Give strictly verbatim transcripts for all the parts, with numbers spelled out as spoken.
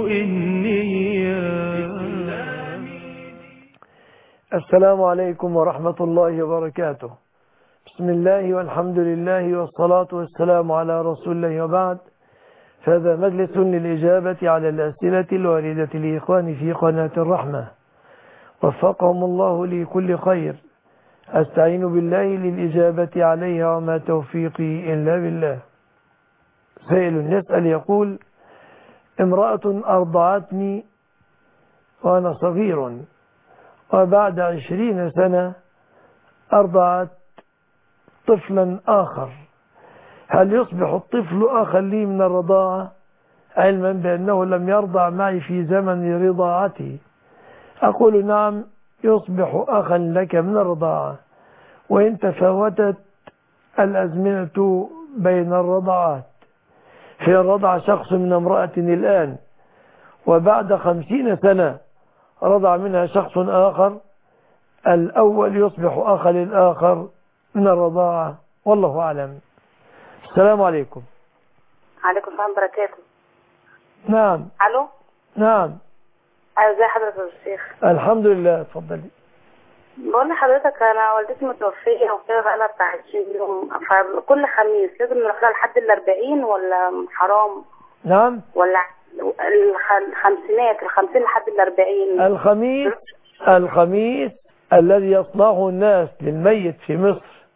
النية. السلام عليكم ورحمة الله وبركاته. بسم الله والحمد لله والصلاة والسلام على رسول الله، وبعد، فهذا مجلس للإجابة على الأسئلة الواردة لإخواني في قناة الرحمة، وفقهم الله لكل خير. أستعين بالله للإجابة عليها وما توفيقي إلا بالله. سائل يسأل يقول: امرأة أرضعتني وأنا صغير، وبعد عشرين سنة أرضعت طفلا آخر، هل يصبح الطفل أخا لي من الرضاعة، علما بأنه لم يرضع معي في زمن رضاعتي؟ أقول: نعم، يصبح أخا لك من الرضاعة، وإن تفاوتت الأزمنة بين الرضاعات. في رضع شخص من امرأة الآن، وبعد خمسين سنة رضع منها شخص آخر، الأول يصبح أخا للآخر من الرضاعة، والله أعلم. السلام عليكم. عليكم السلام وبركاته. نعم. ألو. نعم. أيوة، ازي حضرتك يا شيخ؟ الحمد لله، اتفضلي. بقول لحضرتك أنا والدتي متوفية وكده بقالها بتاع عشرين يوم، فكل خميس لازم نروح لها لحد الأربعين ولا حرام؟ نعم. ولا الخمسينات الخمسين لحد الأربعين؟ الخميس الخميس الذي يصنعه الناس للميت في مصر،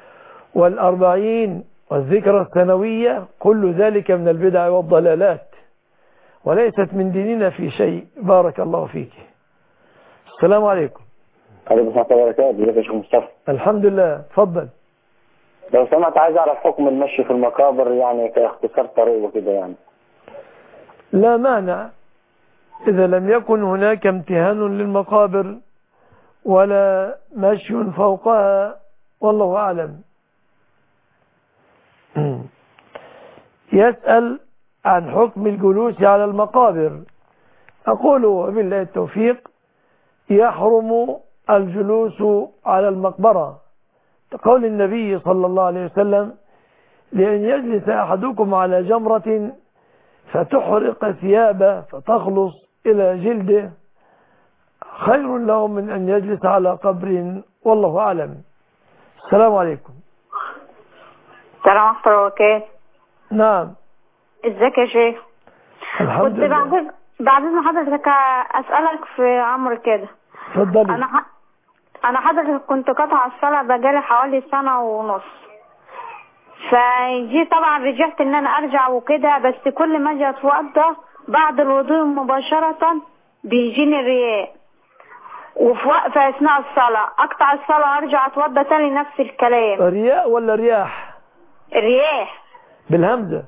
والأربعين والذكرى السنوية، كل ذلك من البدع والضلالات، وليست من ديننا في شيء. بارك الله فيك. السلام عليكم. عليكم السلام وبركاته. ازيك يا شيخ مصطفى؟ الحمد لله، اتفضل. لو سمحت عايز اعرف حكم المشي في المقابر، يعني كاختصار طريق وكده يعني. لا مانع إذا لم يكن هناك امتهان للمقابر ولا مشي فوقها، والله أعلم. يسأل عن حكم الجلوس على المقابر. أقول وبالله التوفيق: يحرم الجلوس على المقبرة، قول النبي صلى الله عليه وسلم: لأن يجلس أحدكم على جمرة فتحرق ثيابه فتخلص إلى جلده خير له من أن يجلس على قبر، والله أعلم. السلام عليكم. السلام عليكم وبركاته. نعم. ازيك يا شيخ؟ الحمد كنت لله. بعد بعد ما حضرتك أسألك في أمر كده. اتفضلي. أنا ح... أنا حضرتك كنت قاطعة الصلاة بقالي حوالي سنة ونص، فجي طبعا رجعت ان انا ارجع وكده، بس كل ما اجي اتوضى بعد الوضوء مباشرة بيجيني الرياء، وفي وقت اثناء الصلاة اقطع الصلاة ارجع اتوضى تاني نفس الكلام. رياء ولا رياح؟ الرياح. بالهمزة.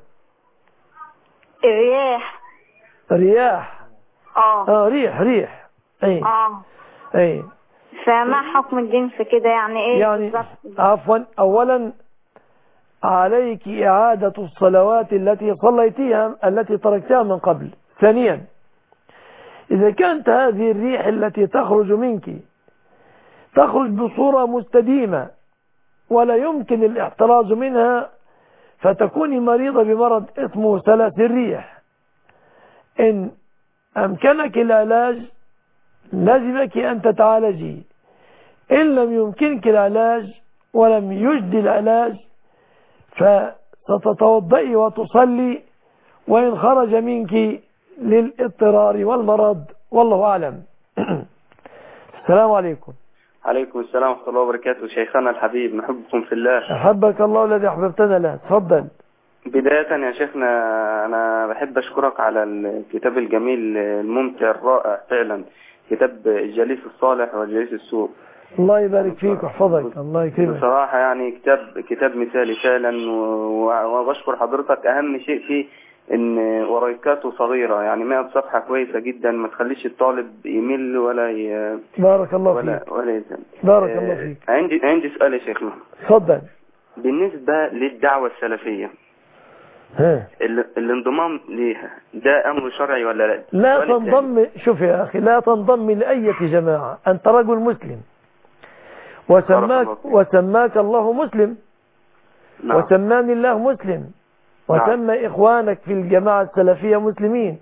الرياح. رياح. اه اه ريح ريح. اي اه اي. فما حكم الدين في كده؟ يعني ايه يعني بالظبط؟ عفوا، اولا عليك إعادة الصلوات التي صليتيها التي تركتها من قبل. ثانيا، إذا كانت هذه الريح التي تخرج منك تخرج بصورة مستديمة ولا يمكن الاحتراز منها، فتكوني مريضة بمرض اسمه سلس الريح. إن أمكنك العلاج لازمك أن تتعالجي، إن لم يمكنك العلاج ولم يجدي العلاج فستتوضئي وتصلي، وإن خرج منك للاضطرار والمرض، والله أعلم. السلام عليكم. عليكم السلام ورحمة الله وبركاته. شيخنا الحبيب، نحبكم في الله. أحبك الله الذي أحببتنا له. تفضل. بداية يا شيخنا، أنا بحب أشكرك على الكتاب الجميل الممتع الرائع فعلا، كتاب الجليس الصالح والجليس السوء. الله يبارك فيك ويحفظك. الله يكرمك. بصراحة يعني كتاب كتاب مثالي فعلا، وبشكر حضرتك. أهم شيء فيه إن ورقاته صغيرة، يعني مئة صفحة كويسة جدا، ما تخليش الطالب يمل ولا ي... بارك الله ولا فيك. ولا يزن. بارك آه الله فيك. عندي عندي سؤال يا شيخنا. تفضل. بالنسبة للدعوة السلفية، ها. الانضمام ليها ده أمر شرعي ولا لا؟ لا تنضم. شوف يا أخي، لا تنضم لأي جماعة. أنت رجل مسلم، وسماك, وسماك الله مسلم. نعم. وسماني الله مسلم، وسمى نعم. إخوانك في الجماعة السلفية مسلمين،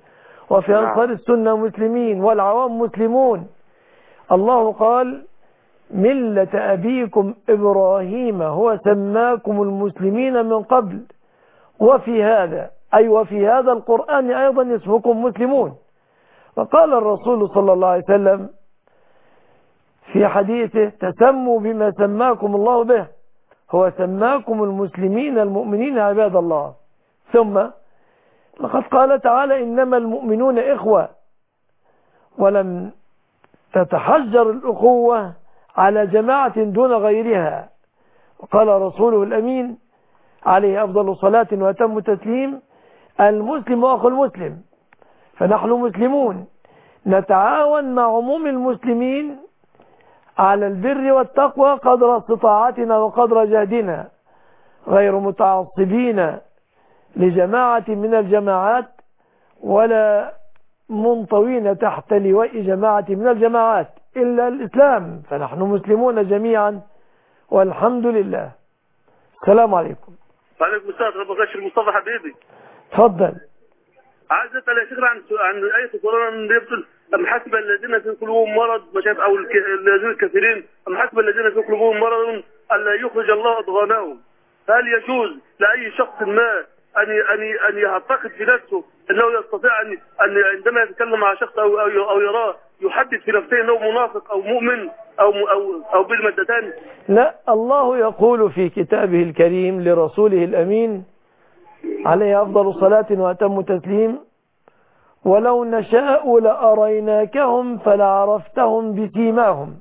وفي أنصار السنة مسلمين والعوام مسلمون. الله قال ملة أبيكم إبراهيم هو سماكم المسلمين من قبل وفي هذا، أي وفي هذا القرآن أيضا اسمكم مسلمون. وقال الرسول صلى الله عليه وسلم في حديثه تسموا بما سماكم الله به، هو سماكم المسلمين المؤمنين عباد الله. ثم لقد قال تعالى إنما المؤمنون إخوة، ولم تتحجر الأخوة على جماعة دون غيرها. وقال رسوله الأمين عليه أفضل صلاة وأتم تسليم المسلم أخو المسلم. فنحن مسلمون نتعاون مع عموم المسلمين على البر والتقوى قدر استطاعتنا وقدر جهدنا، غير متعصبين لجماعة من الجماعات ولا منطوين تحت لواء جماعة من الجماعات إلا الإسلام، فنحن مسلمون جميعا والحمد لله. السلام عليكم. وعليكم السلام ورحمة الله. الشيخ مصطفى حبيبي تفضل. عايز اسال يا شيخ عن عن آية القرآن اللي بتقول أم حسب الذين في قلوبهم مرض ما شاف او الذين الكثيرين أم حسب الذين في قلوبهم مرض ألا يخرج الله أضغانهم. فهل يجوز لأي شخص ما أن أن أن يعتقد في نفسه أنه يستطيع أن أن عندما يتكلم مع شخص أو أو, أو يراه يحدد في نفسه أنه منافق أو مؤمن أو أو أو بالمادتان؟ لا، الله يقول في كتابه الكريم لرسوله الأمين عليه أفضل صلاة وأتم تسليم ولو نشاء لأريناكهم فلعرفتهم بسيماهم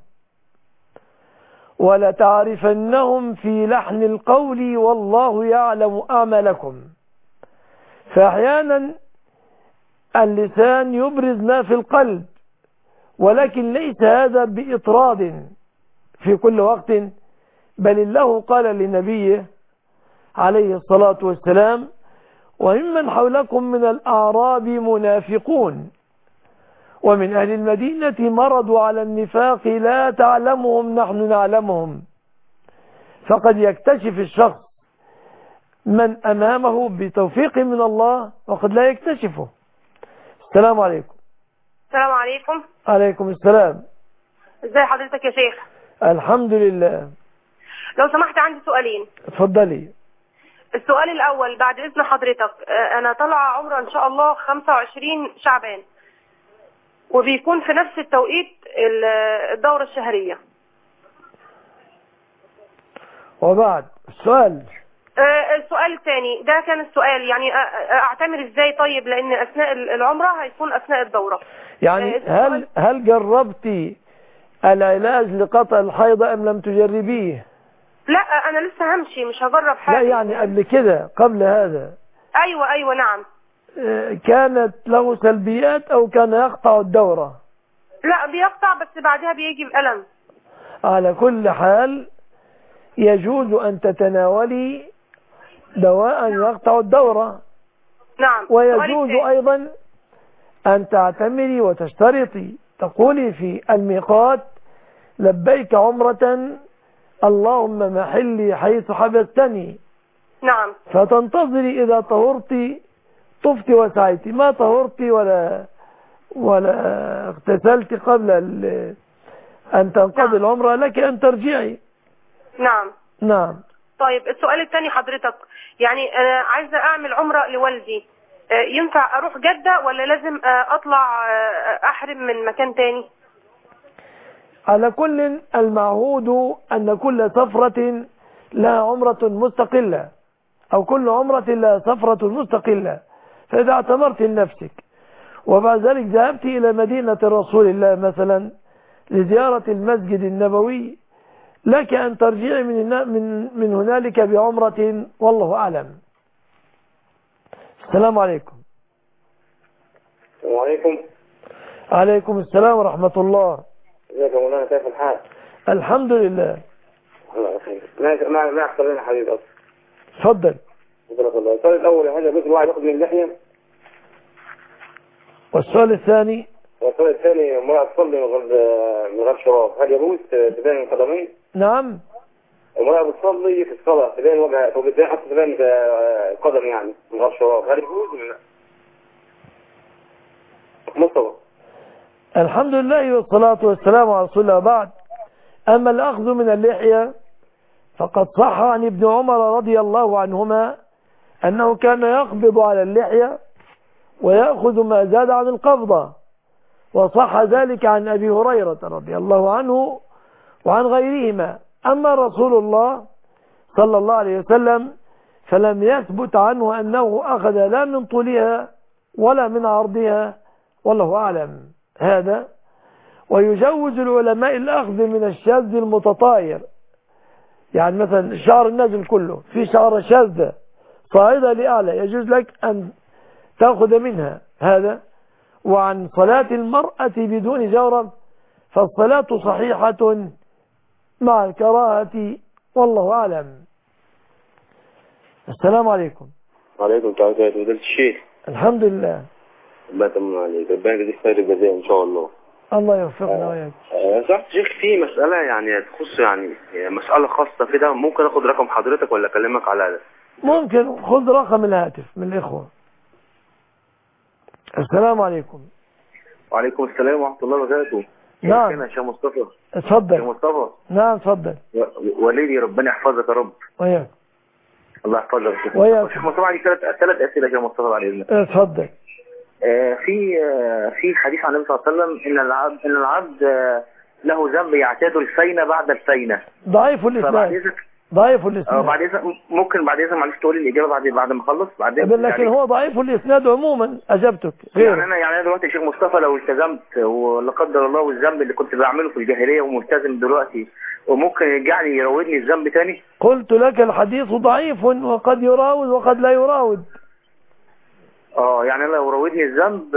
ولتعرفنهم في لحن القول والله يعلم أعمالكم. فأحيانا اللسان يبرز ما في القلب، ولكن ليس هذا بإطراد في كل وقت، بل الله قال لنبيه عليه الصلاة والسلام وممن حولكم من الأعراب منافقون ومن أهل المدينة مرضوا على النفاق لا تعلمهم نحن نعلمهم. فقد يكتشف الشخص من أمامه بتوفيق من الله وقد لا يكتشفه. السلام عليكم. السلام عليكم. عليكم السلام. ازي حضرتك يا شيخ؟ الحمد لله. لو سمحت عندي سؤالين. اتفضلي. السؤال الأول بعد إذن حضرتك، أنا طالعة عمرة إن شاء الله خمسة وعشرين شعبان وبيكون في نفس التوقيت الدورة الشهرية. وبعد السؤال السؤال الثاني ده كان السؤال يعني أعتمر إزاي طيب، لأن أثناء العمرة هيكون أثناء الدورة. يعني هل هل جربتي العلاج لقطع الحيض أم لم تجربيه؟ لا أنا لسه همشي مش هجرب حاجة. لا يعني قبل كده قبل هذا. أيوة أيوة نعم. كانت له سلبيات أو كان يقطع الدورة؟ لا بيقطع بس بعدها بيجي بألم. على كل حال يجوز أن تتناولي دواء يقطع الدورة. نعم. ويجوز أيضا أن تعتمري وتشترطي تقولي في الميقات لبيك عمرة اللهم محلي حيث حبستني. نعم. فتنتظري إذا طهرتي طفتي وسعيتي، ما طهرتي ولا ولا اغتسلتي قبل أن تنقضي نعم. العمرة لك أن ترجعي. نعم. نعم. طيب السؤال الثاني حضرتك، يعني أنا عايزة أعمل عمرة لوالدي، ينفع أروح جدة ولا لازم أطلع أحرم من مكان تاني؟ على كل المعهود أن كل سفرة لها عمرة مستقلة أو كل عمرة لها سفرة مستقلة. فإذا اعتمرت لنفسك وبعد ذلك ذهبت إلى مدينة رسول الله مثلا لزيارة المسجد النبوي لك أن ترجعي من من من هنالك بعمرة والله أعلم. السلام عليكم. السلام عليكم. عليكم السلام ورحمة الله. ازيك يا مولانا، كيف الحال؟ الحمد لله. الله بخير. ما ما ما احسن لنا حبيبي اصلا. اتفضل. بارك الله. السؤال الاول يا حاجه بس الواحد ياخذ من اللحيه. والسؤال الثاني؟ والسؤال الثاني امرأة تصلي من غير من غير شراب، هل يجوز تبين القدمين؟ نعم. امرأة بتصلي في الصلاة تبين وجهها وبتبين حتى تبين القدم يعني من غير شراب، هل يجوز ولا لا؟ مصطفى. الحمد لله والصلاة والسلام على رسول الله. بعد، أما الأخذ من اللحية فقد صح عن ابن عمر رضي الله عنهما أنه كان يقبض على اللحية ويأخذ ما زاد عن القبضة، وصح ذلك عن أبي هريرة رضي الله عنه وعن غيرهما. أما رسول الله صلى الله عليه وسلم فلم يثبت عنه أنه أخذ لا من طولها ولا من عرضها، والله أعلم هذا. ويجوز العلماء الأخذ من الشاذ المتطاير، يعني مثلا الشعر النازل كله في شعر شاذة صاعدة لأعلى يجوز لك أن تأخذ منها هذا. وعن صلاة المرأة بدون جورب فالصلاة صحيحة مع الكراهة، والله أعلم. السلام عليكم. وعليكم السلام ورحمة الله وبركاته. الشيخ الحمد لله. الله يطمن عليك، ربنا يجزيك خير الجزاء ان شاء الله. الله يوفقنا وياك. صح شيخ، في مسألة يعني تخص يعني مسألة خاصة كده، ممكن اخد رقم حضرتك ولا اكلمك على هذا؟ ممكن، خذ رقم الهاتف من الإخوة. السلام عليكم. وعليكم السلام ورحمة الله وبركاته. نعم يا شيخ مصطفى. اتفضل. يا مصطفى. نعم اتفضل. وليدي ربنا يحفظك يا رب. وياك. الله يحفظك يا شيخ وياك. شيخ مصطفى. عندي ثلاث ثلاث أسئلة يا شيخ مصطفى بعد إذنك. اتفضل. آه في آه في حديث عن النبي صلى الله عليه وسلم ان العبد ان العبد آه له ذنب يعتاد الفينة بعد الفينة. ضعيف الإسناد. ضعيف الإسناد. بعد إذنك ممكن بعد إذنك معلش تقول لي الإجابة بعد بعد ما أخلص بعدين. لكن يعني هو ضعيف الإسناد عموما. أجبتك غير. يعني أنا يعني أنا دلوقتي يا شيخ مصطفى لو التزمت ولا قدر الله والذنب اللي كنت بعمله في الجاهلية وملتزم دلوقتي وممكن يرجعني يراودني الذنب تاني؟ قلت لك الحديث ضعيف وقد يراود وقد لا يراود. اه يعني انا لو راودني الذنب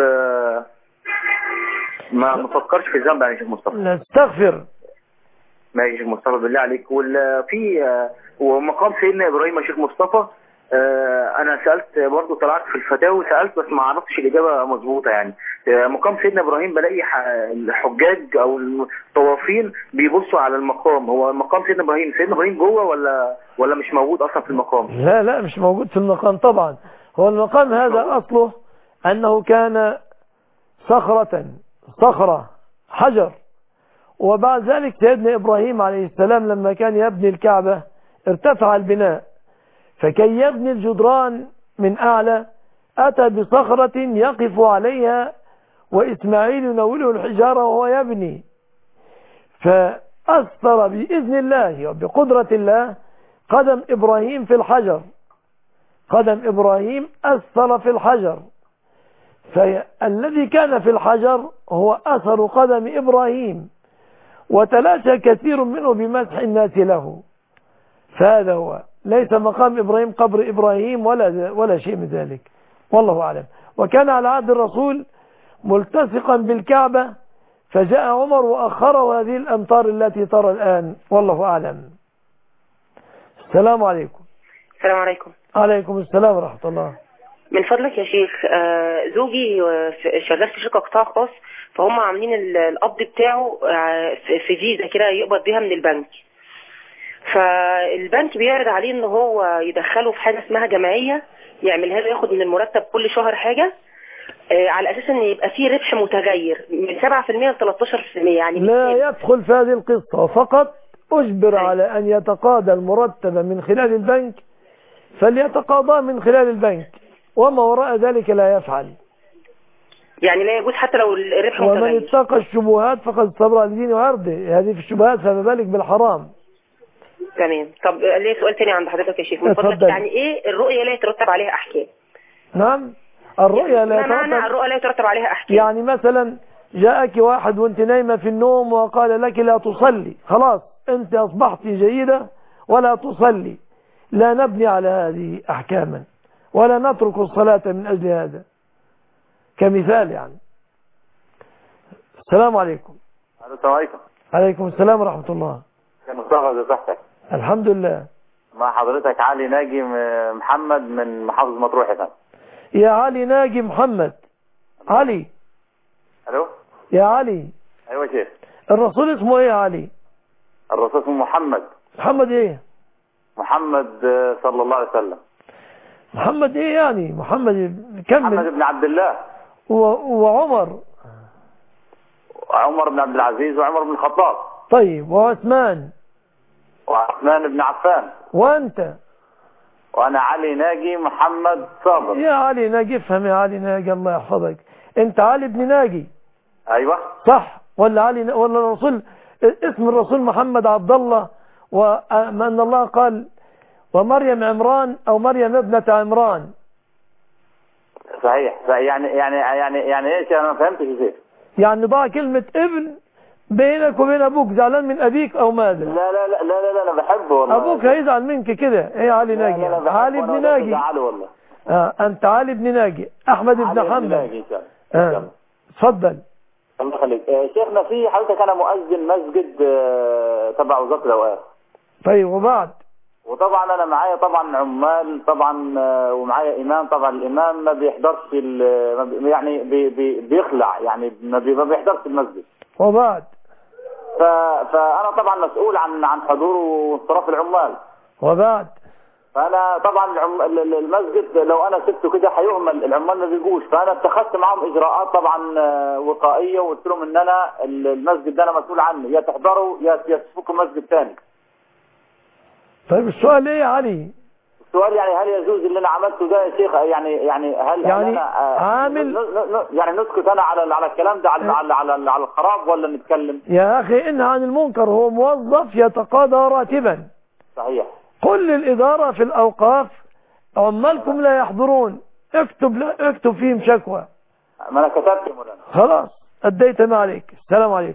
ما مفكرش في الذنب يعني يا شيخ مصطفى. لا استغفر. ما يا شيخ مصطفى بالله عليك. وفي ومقام سيدنا ابراهيم يا شيخ مصطفى انا سالت برضه، طلعت في الفتاوى سالت بس ما عرفتش الاجابه مظبوطه. يعني مقام سيدنا ابراهيم بلاقي الحجاج او الطوافين بيبصوا على المقام. هو مقام سيدنا ابراهيم سيدنا ابراهيم جوه ولا ولا مش موجود اصلا في المقام؟ لا لا مش موجود في المقام طبعا. هو المقام هذا اصله انه كان صخرة صخرة حجر، وبعد ذلك سيدنا إبراهيم عليه السلام لما كان يبني الكعبة ارتفع البناء، فكي يبني الجدران من أعلى أتى بصخرة يقف عليها وإسماعيل ينوله الحجارة وهو يبني، فأثر بإذن الله وبقدرة الله قدم إبراهيم في الحجر. قدم إبراهيم أثر في الحجر، فالذي كان في الحجر هو أثر قدم إبراهيم، وتلاشى كثير منه بمسح الناس له. فهذا هو، ليس مقام إبراهيم قبر إبراهيم ولا ولا شيء من ذلك، والله أعلم. وكان على عهد الرسول ملتصقا بالكعبة، فجاء عمر وأخره هذه الأمطار التي ترى الآن، والله أعلم. السلام عليكم. السلام عليكم. عليكم السلام ورحمة الله. من فضلك يا شيخ، زوجي شغال في شركة قطاع خاص، فهم عاملين القبض بتاعه في فيزا كده يقبض بيها من البنك، فالبنك بيعرض عليه ان هو يدخله في حاجة اسمها جمعية يعملها له، ياخد من المرتب كل شهر حاجة على اساس ان يبقى فيه ربح متغير من سبعة في المية ل ثلاثة عشر في المية. يعني لا يدخل في هذه القصة، فقط اجبر على ان يتقاضى المرتب من خلال البنك فليتقاضاه من خلال البنك، وما وراء ذلك لا يفعل. يعني لا يجوز حتى لو الربح متغير. ومن اتقى الشبهات فقد صبر على دين وعرضه، هذه في الشبهات فما بالك بالحرام. تمام. طب ليه سؤال تاني عند حضرتك يا شيخ من فضلك، يعني ايه الرؤية لا يترتب عليها احكام؟ نعم الرؤية لا يترتب معنى الرؤية لا يترتب عليها احكام. يعني مثلا جاءك واحد وانت نايمة في النوم وقال لك لا تصلي، خلاص انت اصبحت جيدة ولا تصلي، لا نبني على هذه احكاما ولا نترك الصلاة من اجل هذا كمثال. يعني السلام عليكم. السلام عليكم. عليكم السلام ورحمة الله. يا مصطفى ازي صحتك؟ الحمد لله. مع حضرتك علي ناجي محمد من محافظة مطروح يا فندم. يا علي ناجي محمد. علي. الو. يا علي. ايوه يا شيخ. الرسول اسمه ايه يا علي؟ الرسول اسمه محمد. محمد ايه؟ محمد صلى الله عليه وسلم. محمد ايه يعني؟ محمد كمل. محمد بن عبد الله. و... وعمر. وعمر بن عبد العزيز وعمر بن الخطاب. طيب وعثمان وعثمان بن عفان. وأنت؟ وأنا علي ناجي محمد صابر. يا علي ناجي، افهم يا علي ناجي، الله يحفظك. أنت علي بن ناجي. أيوة صح ولا علي ن... ولا الرسول اسم الرسول محمد عبد الله، وأن الله قال ومريم عمران أو مريم ابنة عمران. صحيح. يعني يعني يعني يعني ايش؟ انا ما فهمتش يا شيخ. يعني ضاع كلمة ابن بينك وبين ابوك، زعلان من ابيك او ماذا؟ لا لا لا لا لا انا بحبه والله. ابوك هيزعل منك كده. ايه علي ناجي؟ لا لا علي بن ناجي. والله. اه انت علي بن ناجي احمد بن حنبل. اه اتفضل. الله يخليك. آه شيخنا، في حضرتك انا مؤذن مسجد آه تبع وزارة الاوقاف. طيب وبعد؟ وطبعا انا معايا طبعا عمال طبعا آه ومعايا امام. طبعا الامام ما بيحضرش يعني بي بي بيخلع، يعني ما بيحضرش المسجد. وبعد؟ ف... فانا طبعا مسؤول عن عن حضور وانصراف العمال. وبعد؟ فانا طبعا العم... المسجد لو انا سبته كده هيهمل، العمال ما بيجوش. فانا اتخذت معهم اجراءات طبعا وقائيه، وقلت لهم ان انا المسجد ده انا مسؤول عنه، يا تحضروا يا تفكوا مسجد ثاني. طيب السؤال ايه يا علي؟ السؤال يعني هل يجوز اللي انا عملته ده يا شيخ؟ يعني يعني هل يعني انا عامل ن... ن... يعني نسكت انا على على الكلام ده على على على, على الخراب، ولا نتكلم؟ يا اخي انهى عن المنكر. هو موظف يتقاضى راتبا. صحيح. قل للإدارة في الأوقاف عمالكم لا يحضرون، اكتب لا اكتب فيهم شكوى. ما انا كتبت يا مولانا. خلاص اديت ما عليك. السلام عليكم.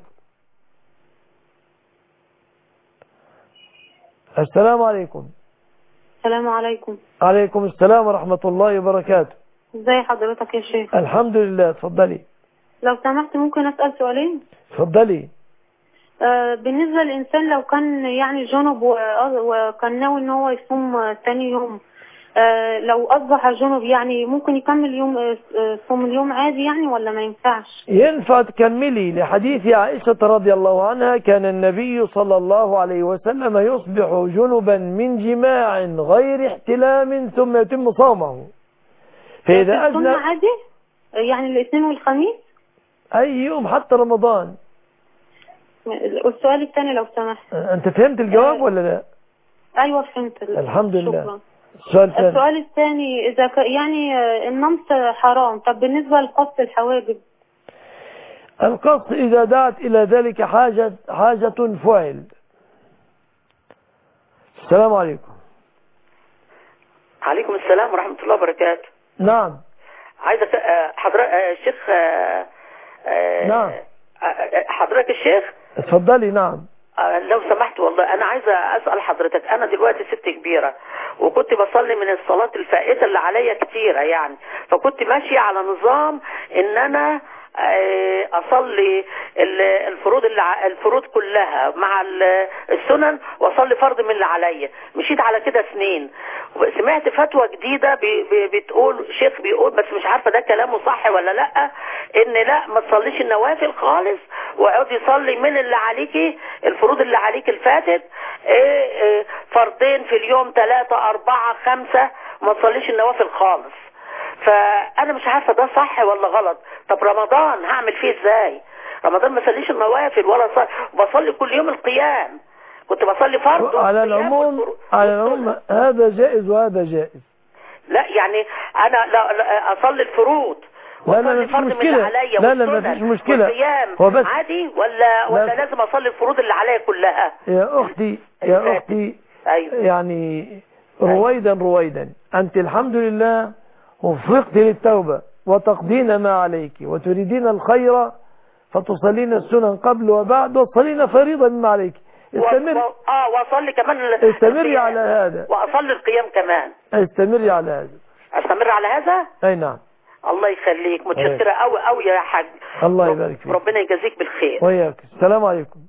السلام عليكم. السلام عليكم. عليكم السلام ورحمة الله وبركاته. ازي حضرتك يا شيخ؟ الحمد لله. اتفضلي. لو سمحت ممكن اسأل سؤالين؟ اتفضلي. آه بالنسبة للإنسان لو كان يعني جنب وكان ناوي ان هو يصوم ثاني يوم، آه لو أصبح جنب يعني ممكن يكمل يوم آه صوم اليوم عادي يعني، ولا ما ينفعش؟ ينفع تكملي. لحديث عائشة رضي الله عنها كان النبي صلى الله عليه وسلم يصبح جنبا من جماع غير احتلام ثم يتم صومه. فإذا أذن عادي يعني الاثنين والخميس أي يوم حتى رمضان. والسؤال الثاني لو سمحت. أنت فهمت الجواب ولا لا؟ أيوة فهمت. الحمد لله. شكرا. السؤال الثاني. السؤال الثاني إذا ك... يعني النمط حرام، طب بالنسبة لقص الحواجب؟ القص إذا دعت إلى ذلك حاجة حاجة فعل. السلام عليكم. عليكم السلام ورحمة الله وبركاته. نعم. عايزة حضرتك الشيخ. نعم. حضرتك الشيخ. اتفضلي. نعم. لو سمحت والله انا عايزه اسال حضرتك. انا دلوقتي ست كبيره، وكنت بصلي من الصلاه الفائته اللي عليا كتيره يعني، فكنت ماشيه على نظام ان انا اصلي الفروض اللي الفروض كلها مع السنن، واصلي فرض من اللي عليا. مشيت على كده سنين، سمعت فتوى جديده بتقول شيخ بيقول، بس مش عارفه ده كلامه صح ولا لا، ان لا ما تصليش النوافل خالص، واقعدي صلي من اللي عليكي الفروض اللي عليك الفاتت فرضين في اليوم، ثلاثه اربعه خمسه، ما تصليش النوافل خالص. فانا مش عارفه ده صح ولا غلط. طب رمضان هعمل فيه ازاي؟ رمضان ما صليش النوافل ولا صلي، بصلي كل يوم القيام، كنت بصلي فرض على العموم. على العموم هذا جائز وهذا جائز. لا يعني انا لا, لا اصلي الفروض لا لا مفيش مشكلة. لا لا مفيش مشكلة. هو بس عادي ولا ولا لازم اصلي الفروض اللي عليا كلها؟ يا اختي يا اختي أيوة. يعني رويدا رويدا انت الحمد لله وفقت للتوبة وتقضين ما عليك وتريدين الخير، فتصلين السنن قبل وبعد، وتصلين فريضة مما عليك. استمر. اه واصلي كمان استمري على هذا، واصلي القيام كمان. استمري على هذا. استمر على هذا. اي نعم. الله يخليك، متشكرة قوي قوي يا حاج. الله يبارك فيك. ربنا يجازيك بالخير. وياك. السلام عليكم.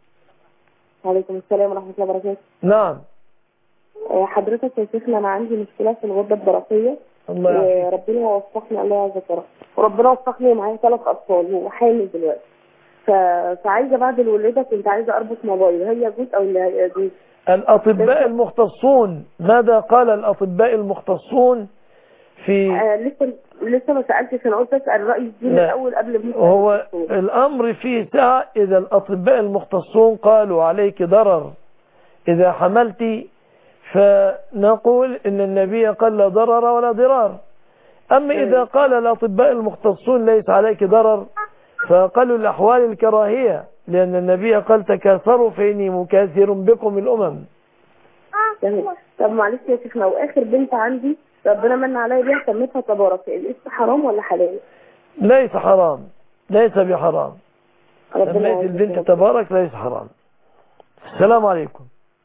وعليكم السلام ورحمة الله وبركاته. نعم. حضرتك يا شيخنا انا عندي مشكلة في الغدة الدرقية، وربنا وفقني الله عز وجل، وربنا وفقني معايا ثلاث اطفال وحامل دلوقتي. ف... فعايزه بعد الولاده كنت عايزه اربط موبايل، هل يجوز او لا يجوز؟ الاطباء المختصون ماذا قال الاطباء المختصون في آه لسه لسه ما سالتش، انا قلت اسال راي الدين الاول قبل ما هو الامر فيه سعه. اذا الاطباء المختصون قالوا عليك ضرر اذا حملت، فنقول ان النبي قال لا ضرر ولا ضرار. اما اذا قال الاطباء المختصون ليس عليك ضرر، فقالوا الاحوال الكراهيه، لان النبي قال تكاثروا فاني مكاثر بكم الامم. طب معلش يا شيخنا، واخر بنت عندي ربنا من عليا بيها سميتها تبارك، الاسم حرام ولا حلال؟ ليس حرام، ليس بحرام. سميت البنت تبارك ليس حرام. السلام عليكم.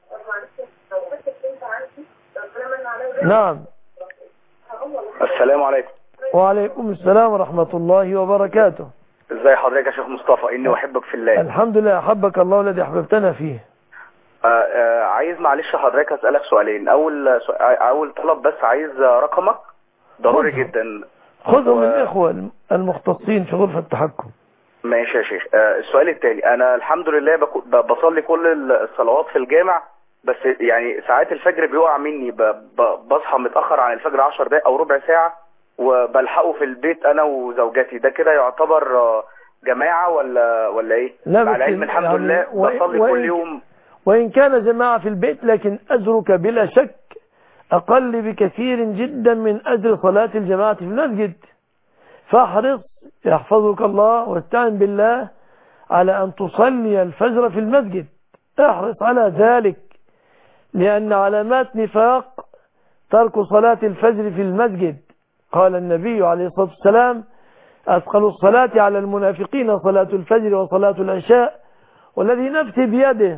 نعم. السلام عليكم. وعليكم السلام ورحمة الله وبركاته. ازي حضرتك يا شيخ مصطفى؟ اني احبك في الله. الحمد لله، احبك الله الذي احببتنا فيه. آه آه عايز معلش حضرتك اسالك سؤالين. اول سؤال اول طلب بس، عايز رقمك ضروري خذ. جدا. خذه و... من الاخوه المختصين في غرفه التحكم. ماشي يا شيخ. آه السؤال التالي، انا الحمد لله بك... بصلي كل الصلوات في الجامع، بس يعني ساعات الفجر بيقع مني، ب... ب... بصحى متاخر عن الفجر عشر دقائق او ربع ساعه، وبلحقه في البيت انا وزوجتي. ده كده يعتبر جماعه ولا ولا ايه؟ لا، مع العلم الحمد يعني لله بصلي وإن... كل يوم. وإن كان جماعة في البيت، لكن أجرك بلا شك أقل بكثير جدا من أجر صلاة الجماعة في المسجد. فاحرص يحفظك الله واستعن بالله على أن تصلي الفجر في المسجد، احرص على ذلك، لأن علامات نفاق ترك صلاة الفجر في المسجد. قال النبي عليه الصلاة والسلام: أثقل الصلاة على المنافقين صلاة الفجر وصلاة العشاء، والذي نفسي بيده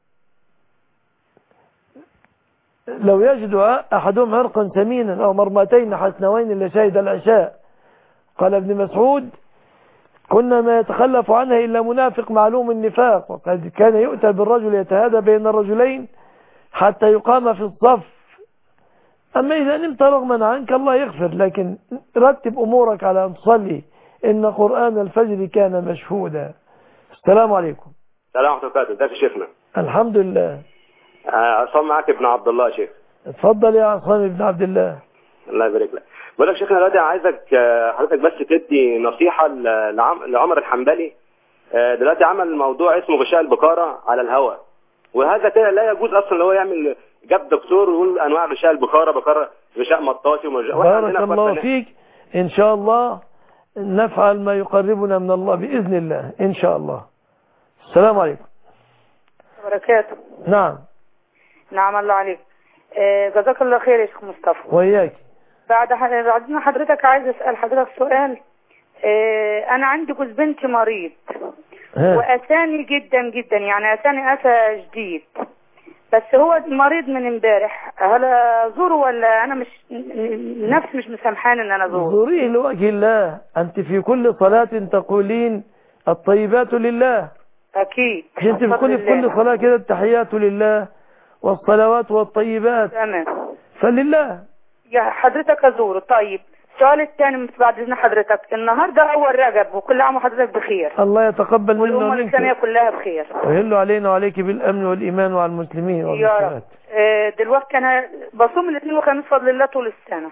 لو يجد أحدهم عرقا ثمينا أو مرمتين حسنوين لشهد العشاء. قال ابن مسعود: كنا ما يتخلف عنها إلا منافق معلوم النفاق، وقد كان يؤتى بالرجل يتهادى بين الرجلين حتى يقام في الصف. أما إذا نمت رغما عنك الله يغفر، لكن رتب أمورك على أن تصلي، إن قرآن الفجر كان مشهودا. السلام عليكم. السلام ورحمة الله وبركاته. ازيك يا شيخنا؟ الحمد لله. عصام معاك ابن عبد الله يا شيخ. اتفضل يا عصام ابن عبد الله. الله يبارك لك. بقول لك شيخنا دلوقتي عايزك حضرتك بس تدي نصيحة لعمر الحنبلي. دلوقتي عمل موضوع اسمه غشاء البكارة على الهواء، وهذا كده لا يجوز اصلا اللي هو يعمل، جاب دكتور ويقول انواع غشاء البكارة، بكارة غشاء مطاطي ومج... بارك الله فيك. ان شاء الله نفعل ما يقربنا من الله بإذن الله ان شاء الله. السلام عليكم. وبركاته. نعم. نعم الله عليك. آه جزاك الله خير يا شيخ مصطفى. وإياك. بعد بعدين حضرتك عايز اسال حضرتك سؤال. آه انا عندي جوز بنتي مريض واساني جدا جدا، يعني اساني اسى شديد، بس هو مريض من امبارح. هل ازوره ولا انا مش نفسي مش مسامحاني ان انا ازوره؟ زوريه لوجه الله. انت في كل صلاة تقولين الطيبات لله. اكيد. انت في كل في كل صلاة كده التحيات لله والصلوات والطيبات. تمام. فلله. يا حضرتك ازوره. طيب السؤال الثاني بعد اذن حضرتك، النهارده اول رجب وكل عام وحضرتك بخير. الله يتقبل منا والامه الاسلاميه كلها بخير. ويهل علينا وعليك بالامن والايمان وعلى المسلمين والمسلمات. يا رب. آه دلوقتي انا بصوم الاثنين والخميس بفضل الله طول السنه.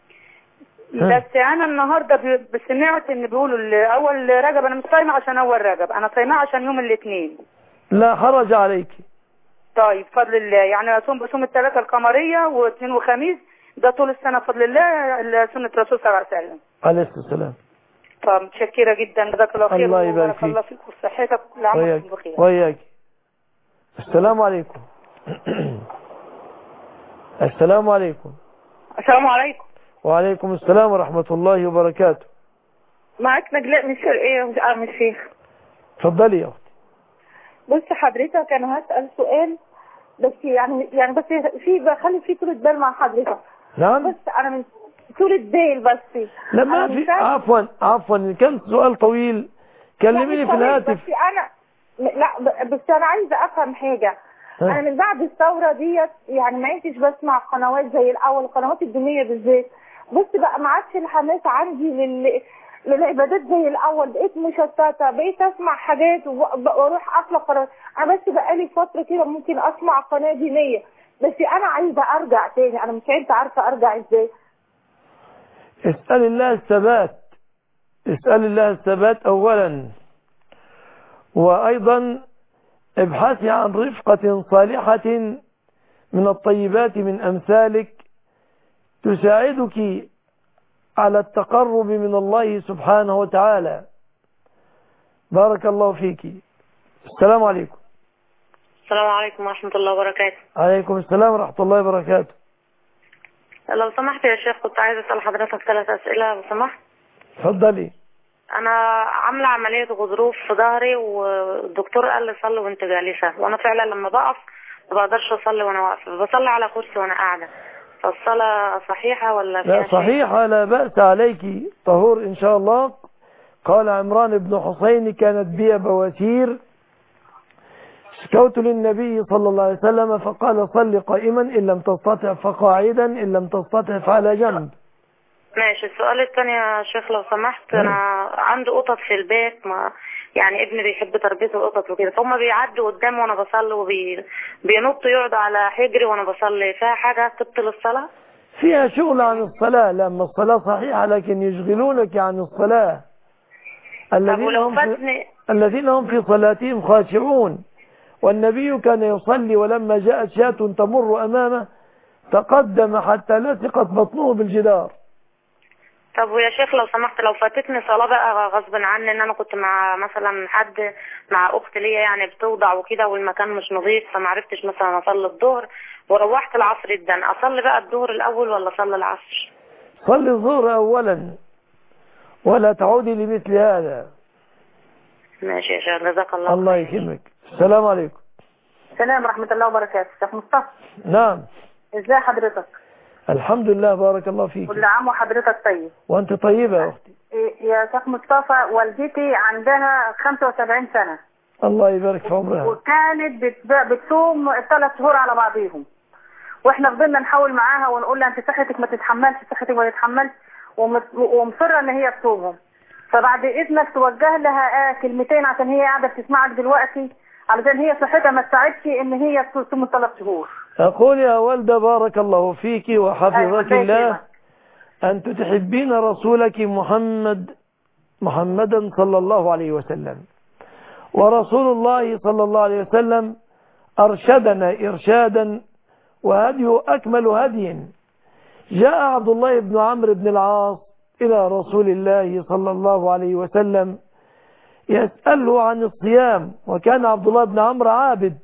ها. بس انا النهارده سمعت ان بيقولوا اول رجب انا مش صايمه عشان اول رجب، انا صايمه عشان يوم الاثنين. لا حرج عليك. طيب بفضل الله، يعني اصوم بصوم الثلاثه القمريه واثنين وخميس ده طول السنه بفضل الله، سنه الرسول صلى الله عليه وسلم عليه الصلاه والسلام. طب متشكره جدا، جزاك الله خير. الله يبارك فيك. الله فيك وصحتك كل عام وانتم بخير. وياك. السلام عليكم. السلام عليكم. السلام عليكم. وعليكم السلام ورحمه الله وبركاته. معاك نجلاء من الشرقيه من الشيخ. اتفضلي يا اختي. بص حضرتك انا هسال سؤال بس يعني يعني بس في بخلي في طولة بال مع حضرتك. نعم. بس انا من طولة بال بس. لا ما في عفوا عفوا ان كان سؤال طويل كلميني في الهاتف. بس انا لا بس انا عايزه افهم حاجه. ها. انا من بعد الثوره ديت يعني ما عدتش بسمع قنوات زي الاول، القنوات الدينيه بالذات. بص بقى ما عادش الحماس عندي لل للعبادات زي الاول، بقيت مشتته، بقيت اسمع حاجات واروح اطلع قناه. انا بس بقالي فتره كده ممكن اسمع قناه دينيه، بس انا عايزه ارجع تاني، انا مش عارفه عارفه ارجع ازاي. اسأل الله الثبات، اسأل الله الثبات أولا، وأيضا ابحثي عن رفقة صالحة من الطيبات من أمثالك تساعدك على التقرب من الله سبحانه وتعالى. بارك الله فيك. السلام عليكم. السلام عليكم ورحمة الله وبركاته. عليكم السلام ورحمة الله وبركاته. لو سمحت يا شيخ كنت عايزة أسأل حضرتك ثلاث أسئلة لو سمحت. اتفضلي. أنا عاملة عملية غضروف في ظهري والدكتور قال لي صلي وأنت جالسة، وأنا فعلا لما بقف ما بقدرش أصلي وأنا واقفة، بصلي على كرسي وأنا قاعدة، فالصلاة صحيحة ولا فيها لا صحيحة لا بأس عليك، طهور إن شاء الله. قال عمران بن حسين كانت بي بواسير شكوت للنبي صلى الله عليه وسلم فقال صل قائما إن لم تستطع فقاعدا إن لم تستطع فعلى جنب. ماشي. السؤال الثاني يا شيخ لو سمحت، أنا عندي قطط في البيت، ما يعني ابني بيحب تربية القطط وكده، فهم بيعدوا قدامي وأنا بصلي وبينطوا يقعدوا على حجري وأنا بصلي، فيها حاجة تبطل الصلاة؟ فيها شغل عن الصلاة، لما الصلاة صحيحة لكن يشغلونك عن الصلاة. الذين هم في الذين هم في صلاتهم خاشعون، والنبي كان يصلي ولما جاءت شاة تمر أمامه تقدم حتى لصقت بطنه بالجدار. طب ويا شيخ لو سمحت، لو فاتتني صلاة بقى غصب عني، ان انا كنت مع مثلا حد مع اخت ليا يعني بتوضع وكده والمكان مش نظيف، فما عرفتش مثلا اصلي الظهر وروحت العصر جدا، اصلي بقى الظهر الاول ولا اصلي العصر؟ صلي الظهر اولا ولا تعودي لمثل هذا. ماشي يا شيخ جزاك الله. الله يكرمك. السلام عليكم. السلام ورحمة الله وبركاته. شيخ مصطفى. نعم. ازاي حضرتك؟ الحمد لله بارك الله فيك. كل عام وحضرتك طيب. وانت طيبة يا اختي. يا شيخ مصطفى، والدتي عندها خمسة وسبعين سنة. الله يبارك في عمرها. وكانت بتصوم ثلاث شهور على بعضيهم، واحنا فضلنا نحاول معاها ونقول لها انت صحتك ما تتحملش، صحتك ما تتحملش، ومصره ان هي تصومهم. فبعد اذنك توجه لها آه كلمتين عشان هي قاعده بتسمعك دلوقتي، علشان هي صحتها ما تساعدش ان هي تصوم ثلاث شهور. أقول يا والدة بارك الله فيك وحفظك الله أنت تحبين رسولك محمد محمدا صلى الله عليه وسلم، ورسول الله صلى الله عليه وسلم أرشدنا إرشادا وهديه أكمل هدي. جاء عبد الله بن عمرو بن العاص إلى رسول الله صلى الله عليه وسلم يسأله عن الصيام، وكان عبد الله بن عمرو عابد،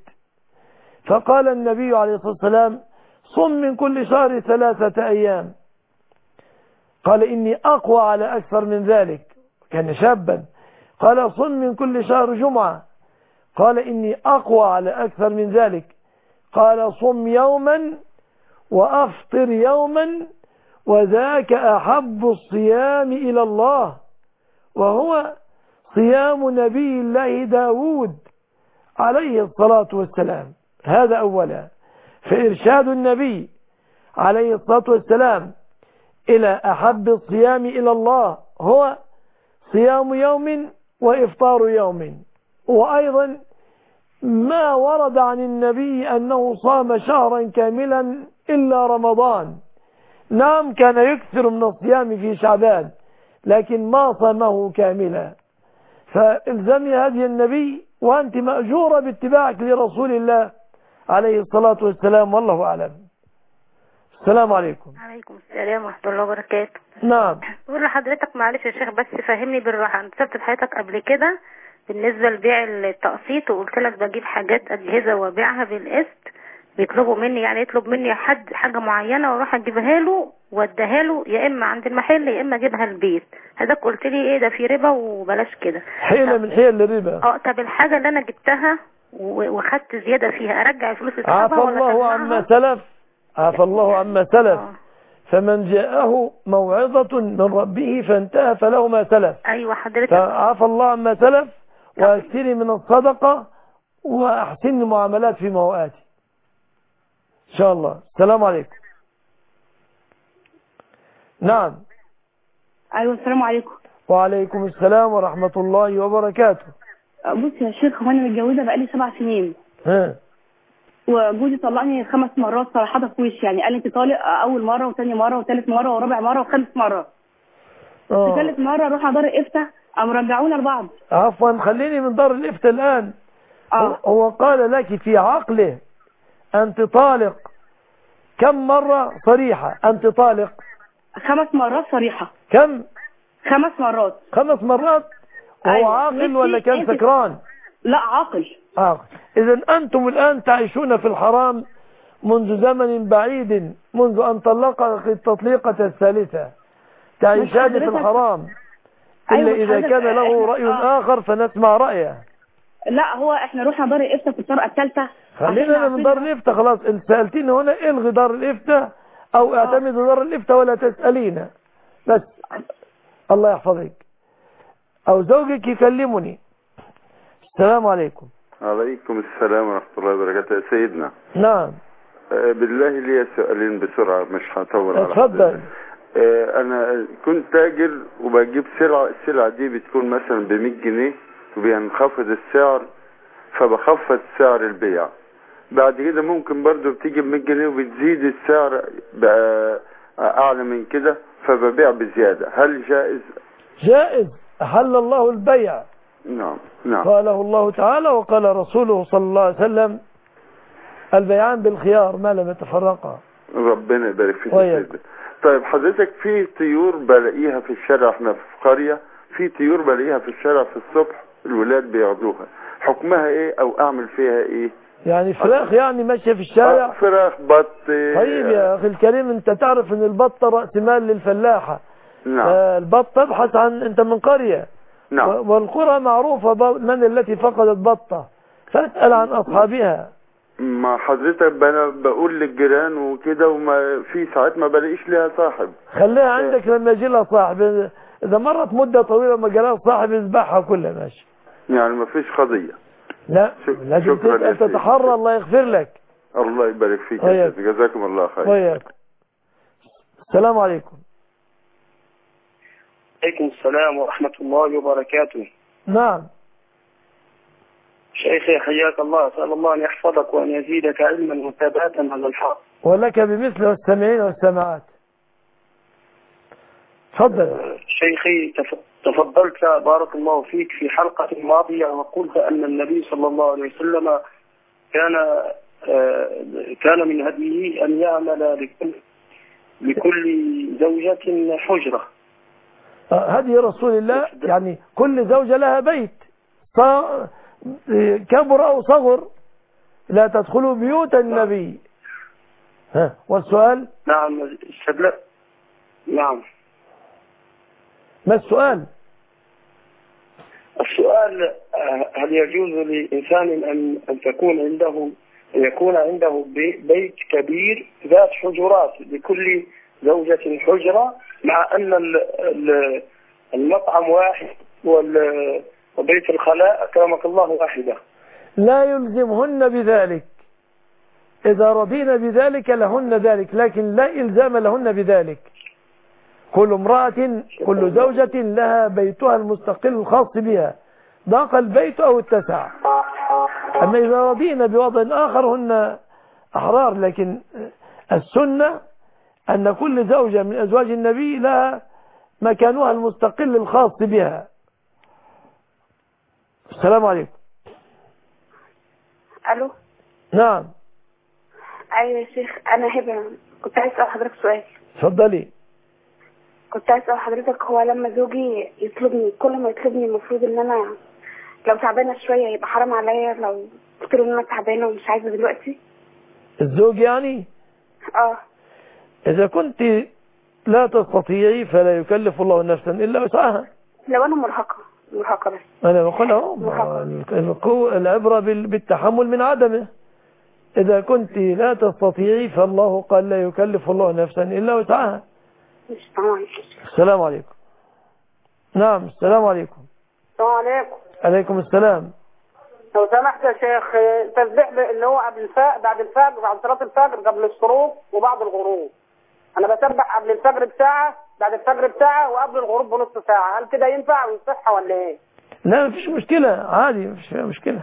فقال النبي عليه الصلاة والسلام صم من كل شهر ثلاثة أيام. قال إني أقوى على أكثر من ذلك، كان شابا. قال صم من كل شهر جمعة. قال إني أقوى على أكثر من ذلك. قال صم يوما وأفطر يوما وذاك أحب الصيام إلى الله، وهو صيام نبي الله داود عليه الصلاة والسلام. هذا أولا. فإرشاد النبي عليه الصلاة والسلام إلى أحب الصيام إلى الله هو صيام يوم وإفطار يوم. وأيضا ما ورد عن النبي أنه صام شهرا كاملا إلا رمضان. نعم كان يكثر من الصيام في شعبان لكن ما صامه كاملا. فالزمي هدي النبي وأنت مأجورة باتباعك لرسول الله عليه الصلاة والسلام، والله أعلم. السلام عليكم. عليكم السلام ورحمة الله وبركاته. نعم. أقول لحضرتك معلش يا شيخ بس فهمني بالراحة، أنا سبت حضرتك قبل كده بالنسبة لبيع التقسيط وقلت لك بجيب حاجات أجهزة وبيعها بالقسط، بيطلبوا مني يعني يطلب مني حد حاجة معينة واروح اجيبها له واديها له يا اما عند المحل يا اما اجيبها البيت. حضرتك قلت لي ايه ده في ربا وبلاش كده، حيلة من حيل الربا. اه طب الحاجة اللي انا جبتها واخدت زيادة فيها ارجع الفلوس اسحبها عفى الله عما سلف، عفى الله عما سلف. آه. فمن جاءه موعظة من ربه فانتهى فله ما سلف. ايوه حضرتك. عفى الله عما سلف واكثري من الصدقة واحسن المعاملات في مواتي إن شاء الله. السلام عليكم. نعم. أيوة السلام عليكم. وعليكم السلام ورحمة الله وبركاته. بص يا شيخ، هو أنا متجوزة بقالي سبع سنين. ها. وجوزي طلقني خمس مرات صراحة في وشي، يعني قال لي أنت طالق أول مرة وثاني مرة وثالث مرة ورابع مرة وخامس مرة. في ثالث مرة رحنا دار الإفتاء قاموا رجعونا لبعض. عفوا خليني من دار الإفتاء الآن. آه. هو قال لك في عقله أنت طالق كم مرة صريحة؟ أنت طالق خمس مرات صريحة. كم؟ خمس مرات. خمس مرات. وهو أيوة. عاقل ولا كان سكران؟ لا عاقل. عاقل. إذن أنتم الآن تعيشون في الحرام منذ زمن بعيد، منذ أن طلقك التطليقة الثالثة تعيشان في الحرام. إلا أيوة إذا كان له رأي آه. آخر فنسمع رأيه. لا هو احنا رحنا دار الإفتاء في الطرقة الثالثة. خلينا من دار الإفتاء خلاص. انت سألتيني هنا الغي دار الإفتاء أو اعتمد دار الإفتاء ولا تسألينا بس. الله يحفظك. أو زوجك يكلمني. السلام عليكم. عليكم السلام ورحمة الله وبركاته يا سيدنا. نعم. آه بالله لي سؤالين بسرعة مش هطول على اتفضل. آه أنا كنت تاجر وبجيب سلعة، السلعة دي بتكون مثلا ب مية جنيه وبينخفض السعر فبخفض سعر البيع. بعد كده ممكن برضو بتيجي ب مية جنيه وبتزيد السعر بقى أعلى من كده فببيع بزيادة. هل جائز؟ جائز. أحل الله البيع. نعم نعم. قاله الله تعالى وقال رسوله صلى الله عليه وسلم البيعان بالخيار ما لم يتفرقا. ربنا يبارك فيك. طيب حضرتك في طيور بلاقيها في الشارع، احنا في قرية في طيور بلاقيها في الشارع في الصبح الولاد بياخدوها، حكمها ايه او اعمل فيها ايه؟ يعني فراخ يعني ماشية في الشارع؟ آه فراخ بط. طيب يا اخي الكريم انت تعرف ان البطة رأس مال للفلاحة. نعم. البط تبحث عن انت من قرية. نعم. والقرى معروفة من التي فقدت بطة فاسأل عن اصحابها. ما حضرتك انا بقول للجيران وكده وما في ساعات ما بلاقيش لها صاحب. خليها عندك لما يجي لها صاحب. اذا مرت مدة طويلة ما جالها صاحب يذبحها كلها ماشي. يعني ما فيش قضية. لا لازم تسأل تتحرى. الله يغفر لك. الله يبارك فيك. جزاكم الله خير. وياك. السلام عليكم. عليكم السلام ورحمة الله وبركاته. نعم. شيخي حياك الله، أسأل الله أن يحفظك وأن يزيدك علما وثباتا على الحق. ولك بمثل والسامعين والسامعات. تفضل. شيخي تفضلت بارك الله فيك في حلقة ماضية وقلت أن النبي صلى الله عليه وسلم كان كان من هديه أن يعمل لكل لكل زوجة حجرة. هدي رسول الله يعني كل زوجة لها بيت كبر أو صغر لا تدخلوا بيوت النبي. ها والسؤال؟ نعم السبب. نعم. ما السؤال؟ السؤال هل يجوز لإنسان أن أن تكون عنده أن يكون عنده بيت كبير ذات حجرات لكل زوجة حجرة مع أن المطعم واحد وبيت الخلاء أكرمك الله واحدة؟ لا يلزمهن بذلك. إذا رضينا بذلك لهن ذلك لكن لا إلزام لهن بذلك. كل امرأة كل زوجة لها بيتها المستقل الخاص بها ضاق البيت أو اتسع. أما إذا رضينا بوضع آخر هن أحرار. لكن السنة أن كل زوجة من أزواج النبي لها مكانها المستقل الخاص بها. السلام عليكم. ألو. نعم. أيوة يا شيخ أنا هبة كنت عايز أسأل حضرتك سؤال. اتفضلي. كنت عايز أسأل حضرتك هو لما زوجي يطلبني كل ما يطلبني المفروض إن أنا لو تعبانة شوية يبقى حرام عليا لو قلت له إن أنا تعبانة ومش عايزة دلوقتي؟ الزوج يعني؟ اه. إذا كنت لا تستطيعي فلا يكلف الله نفسا إلا وسعها. لو أنا مرهقة مرهقة بس. أنا بقول أهو العبرة بالتحمل من عدمه. إذا كنت لا تستطيعي فالله قال لا يكلف الله نفسا إلا وسعها. السلام عليكم. نعم السلام عليكم. السلام عليكم. عليكم السلام. لو سمحت يا شيخ تسبيح اللي هو قبل الفجر بعد الفجر بعد صلاة الفجر قبل الشروق وبعد الغروب. أنا بسبح قبل الفجر بساعة بعد الفجر بساعة وقبل الغروب بنص ساعة. هل كده ينفع ويصح ولا إيه؟ لا مفيش مشكلة عادي مفيش مشكلة.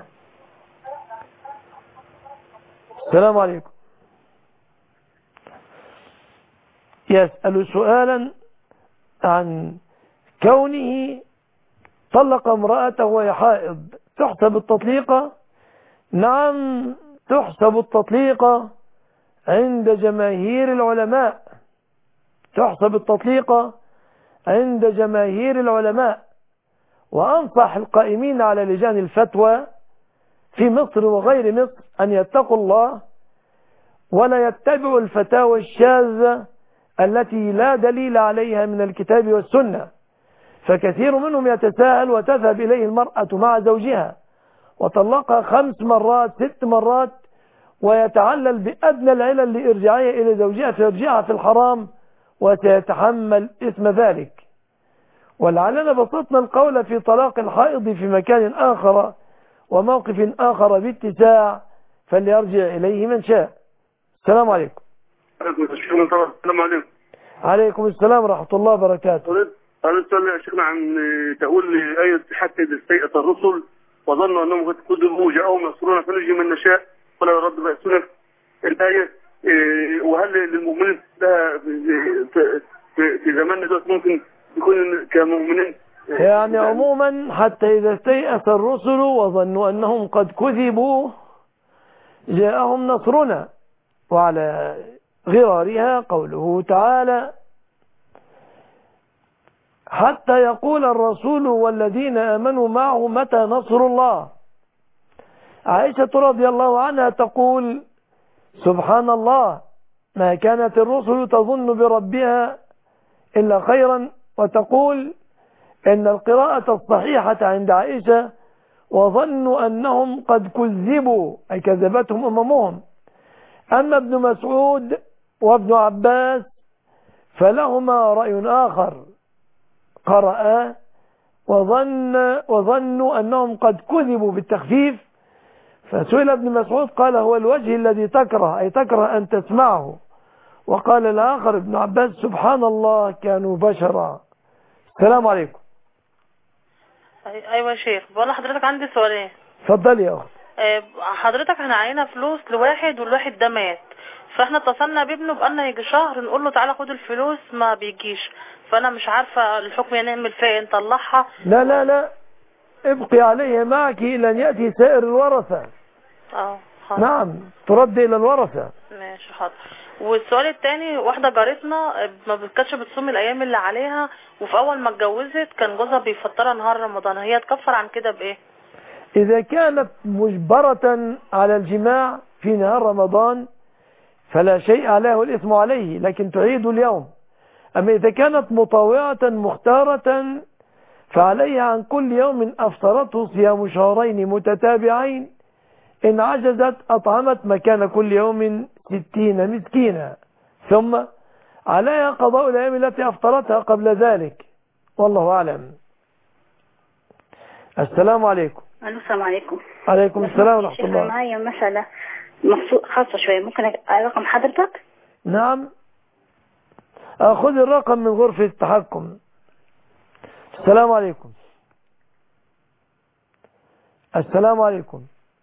السلام عليكم. يسأل سؤالا عن كونه طلق امرأته وهي حائض تحسب التطليقة؟ نعم تحسب التطليقة عند جماهير العلماء، تحسب التطليقة عند جماهير العلماء. وأنصح القائمين على لجان الفتوى في مصر وغير مصر أن يتقوا الله ولا يتبعوا الفتاوى الشاذة التي لا دليل عليها من الكتاب والسنة، فكثير منهم يتساهل وتذهب إليه المرأة مع زوجها وطلقها خمس مرات ست مرات ويتعلل بأدنى العلل لإرجاعها إلى زوجها فيرجعها في الحرام وسيتحمل اسم ذلك. ولعلنا بسطنا القول في طلاق الحائض في مكان آخر وموقف آخر باتساع فليرجع إليه من شاء. السلام عليكم. السلام عليكم. عليكم السلام ورحمة الله وبركاته. أريد أسأل يا شيخنا عن تقول لي آية حتى إذا استيأس الرسل وظنوا أنهم قد كذبوا جاءهم نصرنا فنجي من نشاء ولا يرد بأسنا الآية. وهل للمؤمنين لها في زماننا دلوقتي ممكن يكون كمؤمنين؟ يعني عموما حتى إذا استيأس الرسل وظنوا أنهم قد كذبوا جاءهم نصرنا، وعلى غرارها قوله تعالى حتى يقول الرسول والذين آمنوا معه متى نصر الله. عائشة رضي الله عنها تقول سبحان الله ما كانت الرسل تظن بربها إلا خيرا، وتقول إن القراءة الصحيحة عند عائشة وظنوا أنهم قد كذبوا أي كذبتهم أممهم. أما ابن مسعود وابن عباس فلهما رأي آخر، قرأ وظن وظنوا أنهم قد كذبوا بالتخفيف، فسئل ابن مسعود قال هو الوجه الذي تكره أي تكره أن تسمعه، وقال الآخر ابن عباس سبحان الله كانوا بشرا. السلام عليكم. ايوه يا شيخ، بقول لحضرتك عندي سؤالين. اتفضلي يا اخت. حضرتك احنا عينا فلوس لواحد والواحد ده مات، فاحنا اتصلنا بابنه بقالنا يجي شهر نقول له تعالى خد الفلوس ما بيجيش، فانا مش عارفه الحكم نعمل فيها ايه، نطلعها؟ لا لا لا ابقي عليه معك الى ان ياتي سائر الورثه. اه نعم ترد الى الورثه. ماشي حاضر. والسؤال الثاني، واحده جارتنا ما كانتش بتصوم الايام اللي عليها، وفي اول ما اتجوزت كان جوزها بيفطرها نهار رمضان، هي تكفر عن كده بايه؟ اذا كانت مجبره على الجماع في نهار رمضان فلا شيء عليه والإثم عليه، لكن تعيد اليوم. أما إذا كانت مطاوعة مختارة فعليها عن كل يوم أفطرته صيام شهرين متتابعين، إن عجزت أطعمت مكان كل يوم ستين مسكينا، ثم عليها قضاء الأيام التي أفطرتها قبل ذلك، والله أعلم. السلام عليكم. السلام عليكم. عليكم السلام ورحمة الله. معايا مسألة خاصة شوية، ممكن رقم حضرتك؟ نعم أخذ الرقم من غرفة التحكم. السلام عليكم. السلام عليكم.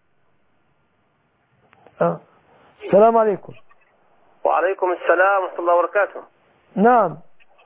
أه. السلام عليكم. وعليكم السلام ورحمة الله وبركاته. نعم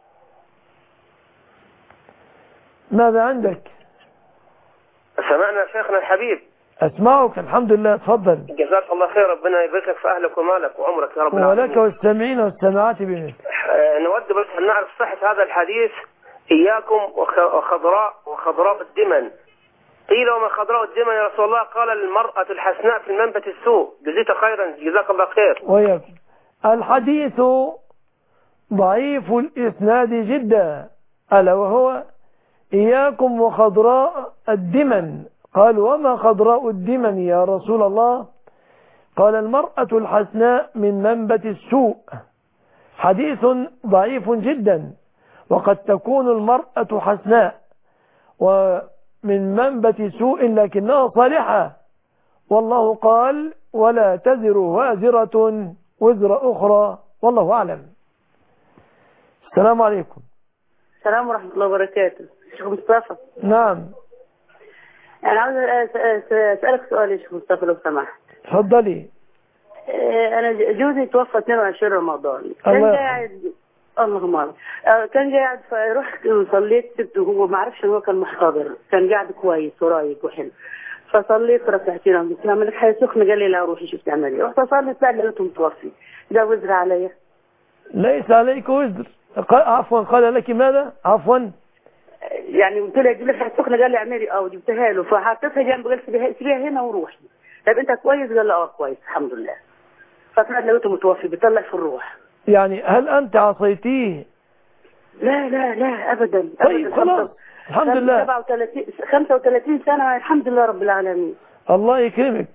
ماذا عندك؟ سمعنا شيخنا الحبيب. أسمعك الحمد لله، تفضل. جزاك الله خير، ربنا يبارك لك في أهلك ومالك وعمرك يا رب العالمين. ولك والسامعين والسامعات بمثل. نود بس أن نعرف صحة هذا الحديث، إياكم وخضراء وخضراء الدمن. قيل وما خضراء الدمن يا رسول الله؟ قال المرأة الحسناء في المنبت السوء. جزيت خيرا، جزاك الله خير. وياكم. الحديث ضعيف الإسناد جدا، ألا وهو إياكم وخضراء الدمن. قال وما خضراء الدمن يا رسول الله؟ قال المرأة الحسناء من منبت السوء. حديث ضعيف جدا، وقد تكون المرأة حسناء ومن منبت سوء لكنها صالحة، والله قال ولا تزر وازرة وزر أخرى، والله أعلم. السلام عليكم. السلام ورحمة الله وبركاته. شيخ مصطفى. نعم. أنا عاوز أسألك سؤال يا شيخ مصطفى لو سمحت. تفضلي. أنا جوزي توفى اثنين وعشرين رمضان، كان قاعد اللهم امين. آه كان قاعد فرحت وصليت سبته وهو ما عرفش ان هو كان محتضر، كان قاعد كويس ورايق وحلو. فصليت ركعتين قلت له اعمل لك حاجه سخنه، قال لي لا روحي شوف تعملي. رحت صليت بعد لقيته متوفي. ده وزر عليا؟ ليس عليك وزر. عفوا قال لك ماذا؟ عفوا يعني قلت له اجيب لك حاجه سخنه، قال لي اعملي اه جبتها له فحطيتها جنبه قال سيبيها سيبيها هنا وروحي. طب انت كويس؟ قال له اه كويس الحمد لله. فطلعت لقيته متوفي بيطلع في الروح. يعني هل انت عصيتيه؟ لا لا لا ابدا. طيب خلاص الحمد لله. سبعة وثلاثين خمسة وثلاثين سنه الحمد لله رب العالمين. الله يكرمك،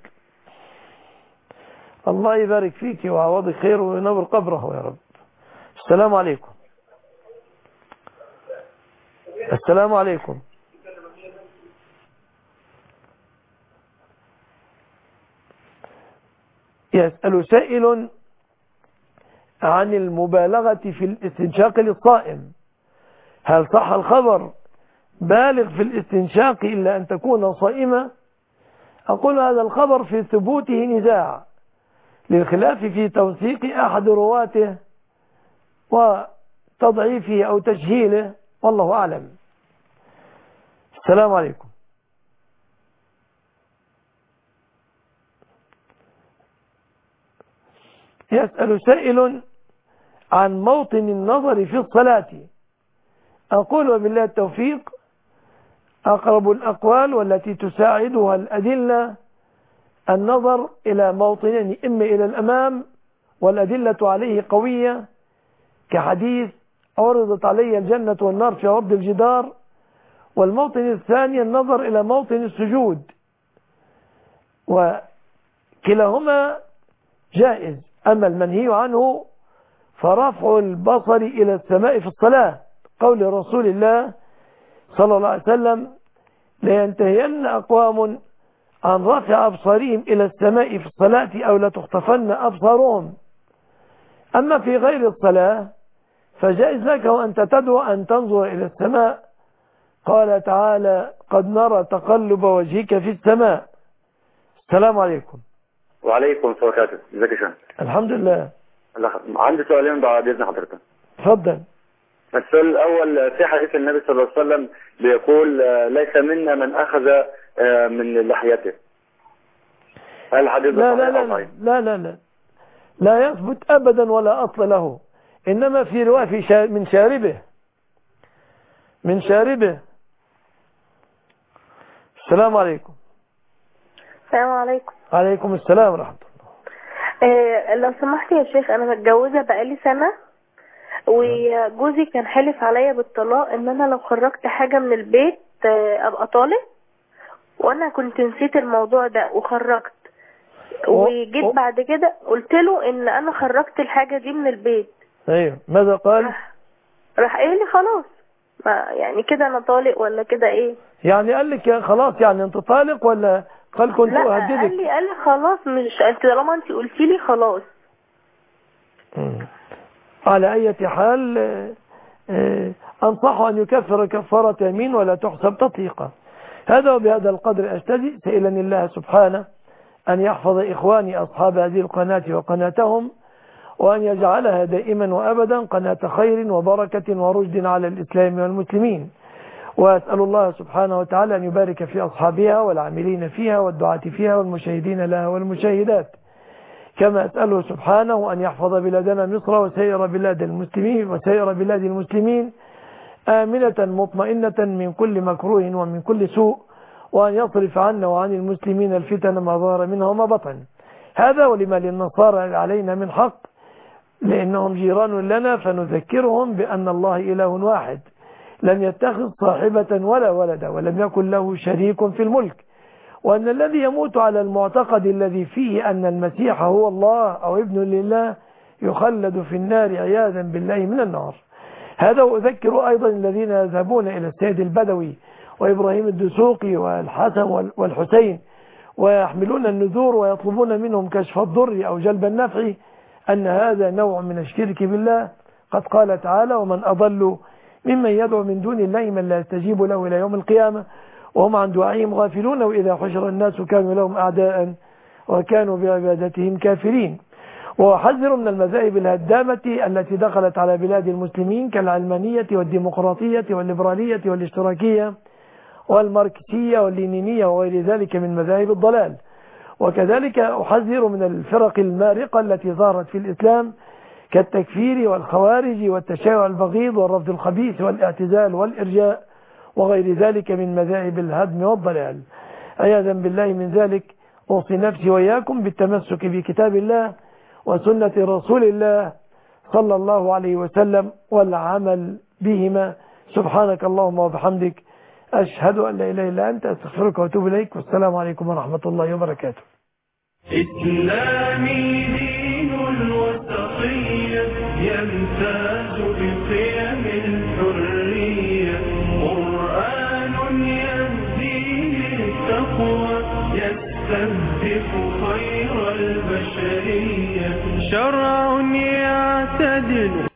الله يبارك فيك ويعوضك خير وينور قبره يا رب. السلام عليكم. السلام عليكم. يسأل سائل عن المبالغة في الاستنشاق للصائم، هل صح الخبر بالغ في الاستنشاق إلا أن تكون صائمة؟ أقول هذا الخبر في ثبوته نزاع للخلاف في توثيق أحد رواته وتضعيفه أو تجهيله، والله أعلم. السلام عليكم. يسأل سائل عن موطن النظر في الصلاة، أقول وبالله التوفيق أقرب الأقوال والتي تساعدها الأدلة النظر إلى موطنين، إما إلى الأمام والأدلة عليه قوية كحديث عرضت علي الجنة والنار في عرض الجدار، والموطن الثاني النظر إلى موطن السجود، وكلاهما جائز. أما المنهي عنه فرفع البصر إلى السماء في الصلاة، قول رسول الله صلى الله عليه وسلم لينتهين أقوام عن رفع أبصارهم إلى السماء في الصلاة أو لتخطفن أبصارهم. أما في غير الصلاة فجائز لك وأنت تدعو أن تنظر إلى السماء، قال تعالى قد نرى تقلب وجهك في السماء. السلام عليكم. وعليكم السلام ورحمة الله. ازيك يا شيخ؟ الحمد لله. عندي سؤالين بعد إذن حضرتك. اتفضل. السؤال الأول في حديث النبي صلى الله عليه وسلم بيقول ليس منا من أخذ من لحيته. هل الحديث لا لا لا, لا لا لا لا لا يثبت أبدا ولا أصل له، إنما في رواية في شا من شاربه من شاربه. السلام عليكم. السلام عليكم. عليكم السلام ورحمة الله. إيه لو سمحت يا شيخ، أنا متجوزة بقالي سنة وجوزي كان حلف عليا بالطلاق ان انا لو خرجت حاجة من البيت ابقى طالق، وانا كنت نسيت الموضوع ده وخرجت، وجيت بعد كده قلت له ان انا خرجت الحاجة دي من البيت. ايوه ماذا قال؟ راح, راح قال لي خلاص، ما يعني كده انا طالق ولا كده ايه؟ يعني قال لك خلاص يعني انت طالق ولا قال كنت اهددك؟ لا قال لي قال لي خلاص، مش انت طالما انت قلتي لي خلاص. مم. على أي حال أنصح أن يكفر كفارة يمين ولا تحسب تطيقة. هذا وبهذا القدر أستجئ سائلا الله سبحانه أن يحفظ إخواني أصحاب هذه القناة وقناتهم، وأن يجعلها دائما وأبدا قناة خير وبركة ورشد على الإسلام والمسلمين. وأسأل الله سبحانه وتعالى أن يبارك في أصحابها والعاملين فيها والدعاة فيها والمشاهدين لها والمشاهدات، كما أسأله سبحانه أن يحفظ بلادنا مصر وسائر بلاد المسلمين وسائر بلاد المسلمين آمنة مطمئنة من كل مكروه ومن كل سوء، وأن يصرف عنا وعن المسلمين الفتن ما ظهر منها وما بطن. هذا ولما للنصارى علينا من حق، لأنهم جيران لنا، فنذكرهم بأن الله إله واحد لم يتخذ صاحبة ولا ولدا ولم يكن له شريك في الملك، وأن الذي يموت على المعتقد الذي فيه أن المسيح هو الله أو ابن لله يخلد في النار عياذا بالله من النار. هذا وأذكر أيضا الذين يذهبون إلى السيد البدوي وإبراهيم الدسوقي والحسن والحسين ويحملون النذور ويطلبون منهم كشف الضر أو جلب النفع، أن هذا نوع من الشرك بالله. قد قال تعالى ومن أضل ممن يدعو من دون الله من لا يستجيب له إلى يوم القيامة وهم عن دعائهم غافلون وإذا حشر الناس كانوا لهم أعداء وكانوا بعبادتهم كافرين. وأحذر من المذاهب الهدامة التي دخلت على بلاد المسلمين كالعلمانية والديمقراطية والليبرالية والاشتراكية والماركسية واللينينية وغير ذلك من مذاهب الضلال. وكذلك أحذر من الفرق المارقة التي ظهرت في الإسلام كالتكفير والخوارج والتشيع البغيض والرفض الخبيث والاعتزال والإرجاء وغير ذلك من مذاهب الهدم والضلال. عياذا بالله من ذلك أوصي نفسي وإياكم بالتمسك بكتاب الله وسنة رسول الله صلى الله عليه وسلم والعمل بهما. سبحانك اللهم وبحمدك أشهد أن لا إله إلا أنت أستغفرك وأتوب إليك، والسلام عليكم ورحمة الله وبركاته. إسلامي دين الوسطية يمتاز بقيم الحرية، قرآن يهدي للتقوى يستهدف خير البشرية، شرع